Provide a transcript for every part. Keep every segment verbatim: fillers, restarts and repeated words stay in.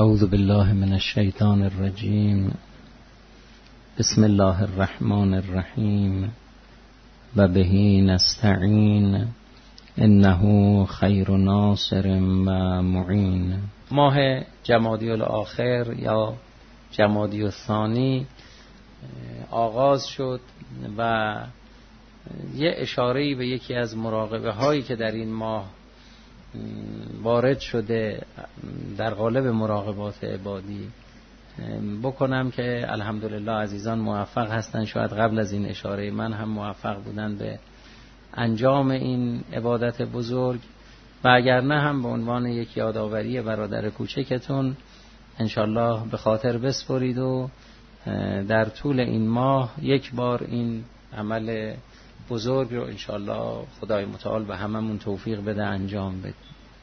اعوذ بالله من الشیطان الرجیم. بسم الله الرحمن الرحیم و به نستعین انه خیر ناصر و معین. ماه جمادی الاخر یا جمادی الثانی آغاز شد و یه اشاره‌ای به یکی از مراقبه هایی که در این ماه وارد شده در قالب مراقبات عبادی بکنم که الحمدلله عزیزان موفق هستن. شاید قبل از این اشاره من هم موفق بودن به انجام این عبادت بزرگ و اگر نه هم به عنوان یک یادآوری برادر کوچکتون انشالله به خاطر بسپرید و در طول این ماه یک بار این عمل بزرگ رو انشالله خدای متعال به هممون توفیق بده انجام بده.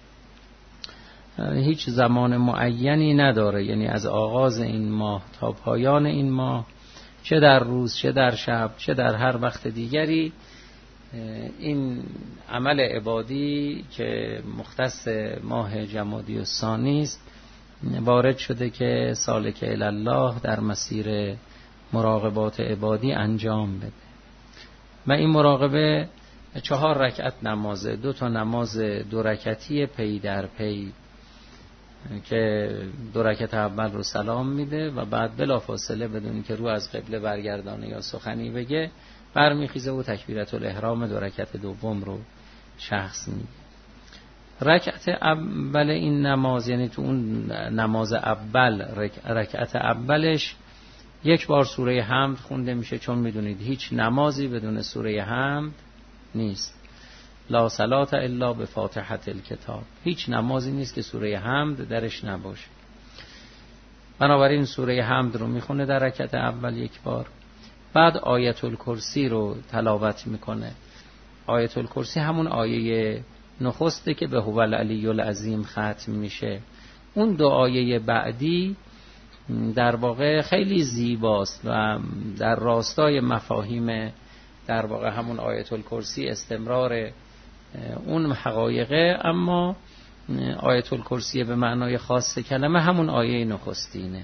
هیچ زمان معینی نداره، یعنی از آغاز این ماه تا پایان این ماه، چه در روز چه در شب چه در هر وقت دیگری، این عمل عبادی که مختص ماه جمادی الثانی است وارد شده که سالک الی الله در مسیر مراقبات عبادی انجام بده. و این مراقبه چهار رکعت نمازه، دو تا نماز دو رکعتی پی در پی که دو رکعت اول رو سلام میده و بعد بلافاصله بدون که رو از قبله برگردانه یا سخنی بگه برمیخیزه و تکبیرت الاحرام دو رکعت دوم رو شخص میده. رکعت اول این نماز، یعنی تو اون نماز اول رکعت اولش یک بار سوره حمد خونده میشه، چون میدونید هیچ نمازی بدون سوره حمد نیست. لا صلات الا بفاتحه الکتاب، هیچ نمازی نیست که سوره حمد درش نباشه. بنابراین سوره حمد رو میخونه در رکعت اول یک بار، بعد آیت الکرسی رو تلاوت میکنه. آیت الکرسی همون آیه نخسته که به هو العلی العظیم ختم میشه. اون دو آیه بعدی در واقع خیلی زیباست و در راستای مفاهیم در واقع همون آیت الکرسی استمرار اون حقایقه، اما آیت الکرسی به معنای خاص کلمه همون آیه نخستینه،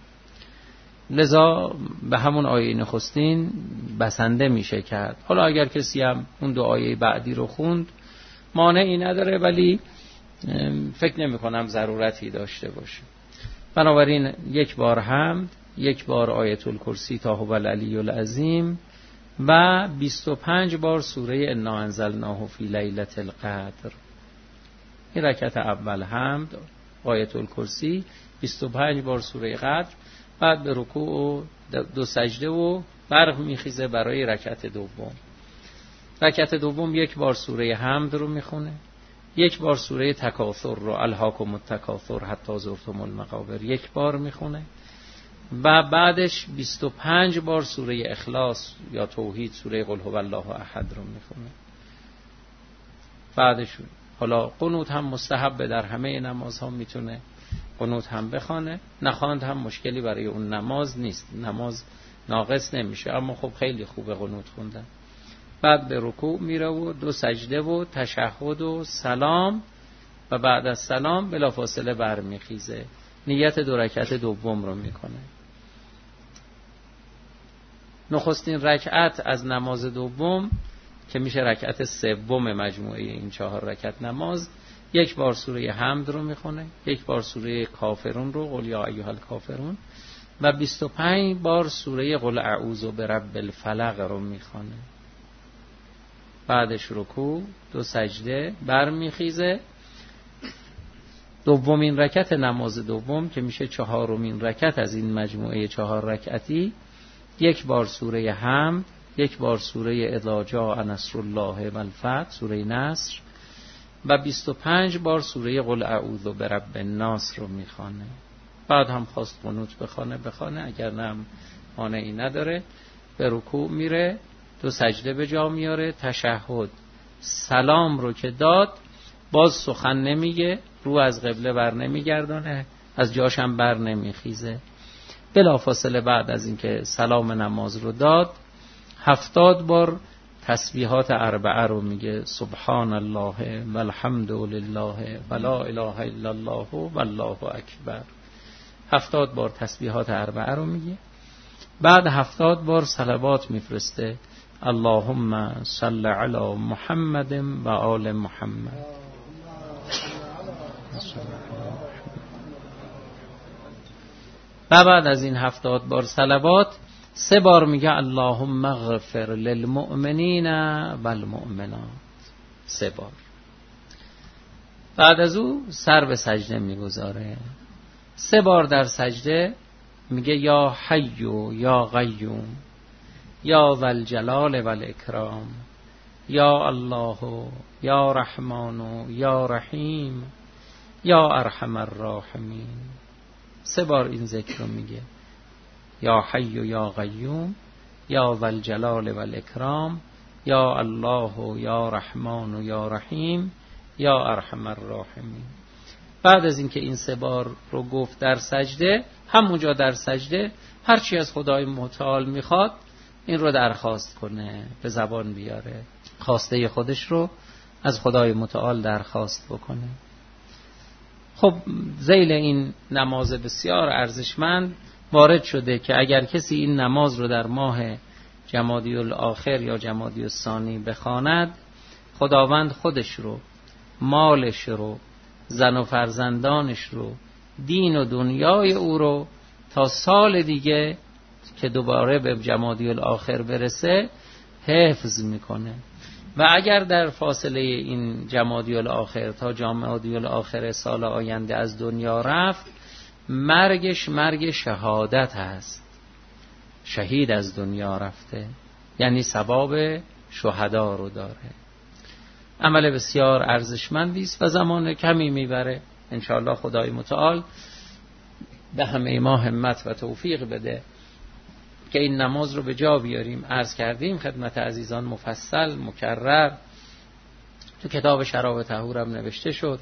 لذا به همون آیه نخستین بسنده میشه کرد. حالا اگر کسی هم اون دو آیه بعدی رو خوند مانعی نداره، ولی فکر نمی کنم ضرورتی داشته باشه. بنابراین یک بار حمد، یک بار آیت الکرسی تا هو العلی العظیم و بیست و پنج بار سوره انا انزلناه فی لیلة القدر. این رکعت اول حمد، آیت الکرسی، بیست و پنج بار سوره قدر، بعد به رکوع و دو سجده و برق میخیزه برای رکعت دوم. رکعت دوم یک بار سوره حمد رو میخونه، یک بار سوره تکاثر رو الهاکم التکاثر حتی زرتم المقابر یک بار میخونه و بعدش بیست و پنج بار سوره اخلاص یا توحید، سوره قل هو الله احد رو میخونه. بعدش حالا قنوت هم مستحب در همه نمازها، میتونه قنوت هم بخونه، نخواند هم مشکلی برای اون نماز نیست، نماز ناقص نمیشه، اما خب خیلی خوبه قنوت خوندن. بعد به رکوع میره و دو سجده و تشهد و سلام و بعد از سلام بلافاصله برمیخیزه، نیت دو رکعت دوم رو میکنه. نخستین رکعت از نماز دوم که میشه رکعت سوم مجموعه این چهار رکعت نماز، یک بار سوره حمد رو میخونه، یک بار سوره کافرون رو قل یا ایها الکافرون و بیست و پنج بار سوره قل اعوذ برب الفلق رو میخونه. بعدش رکوع، دو سجده، برمیخیزه. دومین رکعت نماز دوم که میشه چهارمین رکعت از این مجموعه چهار رکعتی، یک بار سوره حمد، یک بار سوره اذا جاء نصر الله و الفتح، سوره نصر، و بیست و پنج بار سوره قل اعوذ برب الناس رو میخوانه. بعد هم خواست قنوت بخوانه بخوانه، اگر نه مانعی نداره. به رکوع میره، دو سجده به جا میاره، تشهد، سلام رو که داد باز سخن نمیگه، رو از قبله بر نمیگردانه، از جاشم بر نمیخیزه. بلافاصله بعد از اینکه سلام نماز رو داد هفتاد بار تسبیحات اربعه رو میگه، سبحان الله و الحمد لله و لا اله الا الله و الله اکبر. هفتاد بار تسبیحات اربعه رو میگه، بعد هفتاد بار صلوات میفرسته، اللهم صل علی محمد و آل محمد. و بعد از این هفتاد بار صلوات سه بار میگه اللهم اغفر للمؤمنین والمؤمنات، سه بار. بعد از او سر به سجده میگذاره، سه بار در سجده میگه یا حی یا قیوم یا ذا الجلال والاکرام یا الله یا رحمان یا رحیم یا ارحم الراحمین. سه بار این ذکر رو میگه، یا حی یا قیوم یا ذا الجلال والاکرام یا الله یا رحمان یا رحیم یا ارحم الراحمین. بعد از اینکه این سه بار رو گفت در سجده، همونجا در سجده هر چی از خدای متعال میخواد این رو درخواست کنه، به زبان بیاره، خواسته خودش رو از خدای متعال درخواست بکنه. خب ذیل این نماز بسیار ارزشمند وارد شده که اگر کسی این نماز رو در ماه جمادی الاخر یا جمادی الثانی بخواند، خداوند خودش رو، مالش رو، زن و فرزندانش رو، دین و دنیای او رو تا سال دیگه که دوباره به جمادی الاخر برسه حفظ میکنه. و اگر در فاصله این جمادی الاخر تا جمادی الاخر سال آینده از دنیا رفت، مرگش مرگ شهادت هست، شهید از دنیا رفته، یعنی ثواب شهدا رو داره. عمل بسیار ارزشمندی است و زمان کمی میبره. انشاءالله خدای متعال به همه ما همت و توفیق بده که این نماز رو به جا بیاریم. عرض کردیم خدمت عزیزان مفصل مکرر تو کتاب شراب طهور هم نوشته شد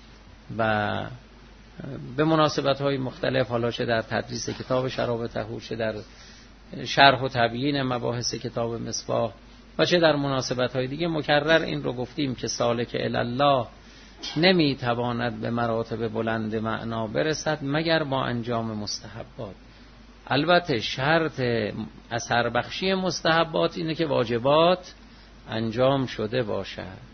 و به مناسبت های مختلف، حالا چه در تدریس کتاب شراب طهور، چه در شرح و تبیین مباحث کتاب مصباح و چه در مناسبت های دیگه مکرر این رو گفتیم که سالک الله نمیتواند به مراتب بلند معنا برسد مگر با انجام مستحبات. البته شرط اثر بخشی مستحبات اینه که واجبات انجام شده باشد،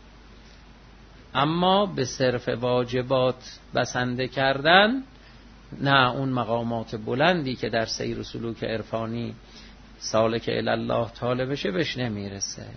اما به صرف واجبات بسنده کردن نه، اون مقامات بلندی که در سیر و سلوک عرفانی سالک الله طالبشه بهش نمیرسه.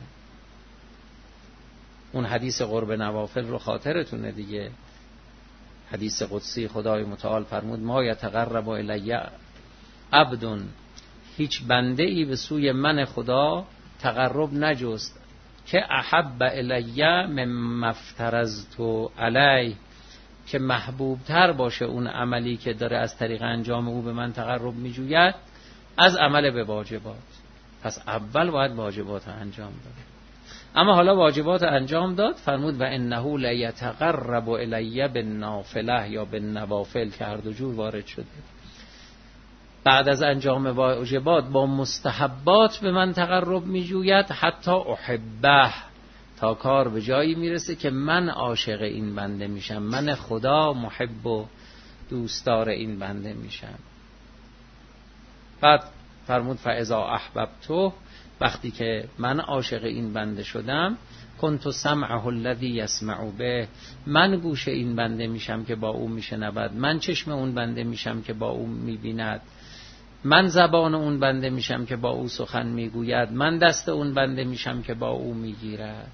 اون حدیث قرب نوافل رو خاطرتونه دیگه، حدیث قدسی خدای متعال فرمود ما یتقرب الی عبد، هیچ بنده ای به سوی من خدا تقرب نجست که احب الی مما افترضت علیه، که محبوب تر باشه اون عملی که داره از طریق انجام او به من تقرب میجوید از عمل به واجبات. پس اول باید واجبات انجام داد. اما حالا واجبات انجام داد، فرمود و انه لیتقرب الی بالنافله یا بالنوافل که هر دو جور وارد شده. بعد از انجام واجبات با مستحبات به من تقرب میجوید حتی احبه، تا کار به جایی میرسه که من عاشق این بنده میشم، من خدا محب و دوستدار این بنده میشم. بعد فرمود فاذا احببته، وقتی که من عاشق این بنده شدم، کنت سمعه الذی یسمع به، من گوش این بنده میشم که با او میشنود، من چشم اون بنده میشم که با او میبیند، من زبان اون بنده میشم که با او سخن میگوید، من دست اون بنده میشم که با او میگیرد.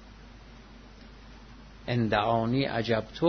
ان دعانی اجبته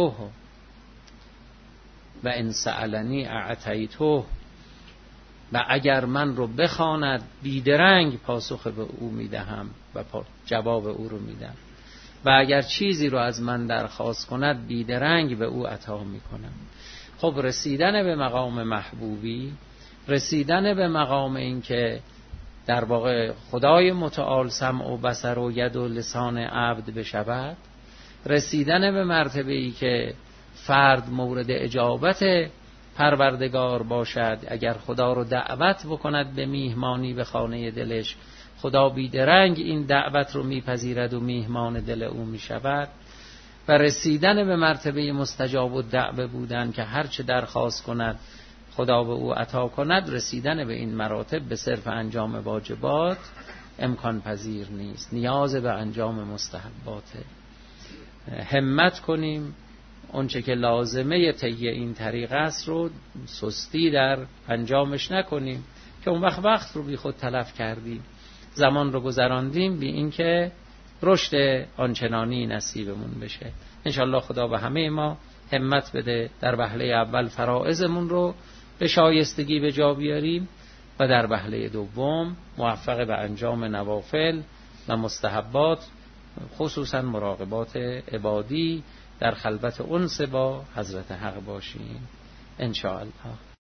و ان سألنی اعطیته، و اگر من رو بخواند بیدرنگ پاسخ به او میدهم و جواب او رو میدم، و اگر چیزی رو از من درخواست کند بیدرنگ به او عطا میکنم. خب رسیدن به مقام محبوبی، رسیدن به مقام این که در واقع خدای متعال سمع و بصر و ید و لسان عبد بشود، رسیدن به مرتبه ای که فرد مورد اجابت پروردگار باشد، اگر خدا رو دعوت بکند به میهمانی به خانه دلش، خدا بیدرنگ این دعوت رو میپذیرد و میهمان دل او میشود. و رسیدن به مرتبه مستجاب و دعوه بودن که هر چه درخواست کند خدا به او عطا کند، رسیدن به این مراتب به صرف انجام واجبات امکان پذیر نیست، نیاز به انجام مستحباته. همت کنیم اونچه که لازمه طی این طریق است رو سستی در انجامش نکنیم که اون وقت وقت رو بی خود تلف کردیم، زمان رو گذراندیم بی این که رشد آنچنانی نصیبمون بشه. انشالله خدا به همه ما همت بده در وهله اول فرائضمون رو به شایستگی به جا بیاریم و در وهله دوم موفق به انجام نوافل و مستحبات، خصوصا مراقبات عبادی در خلوت انس با حضرت حق باشیم ان شاء الله.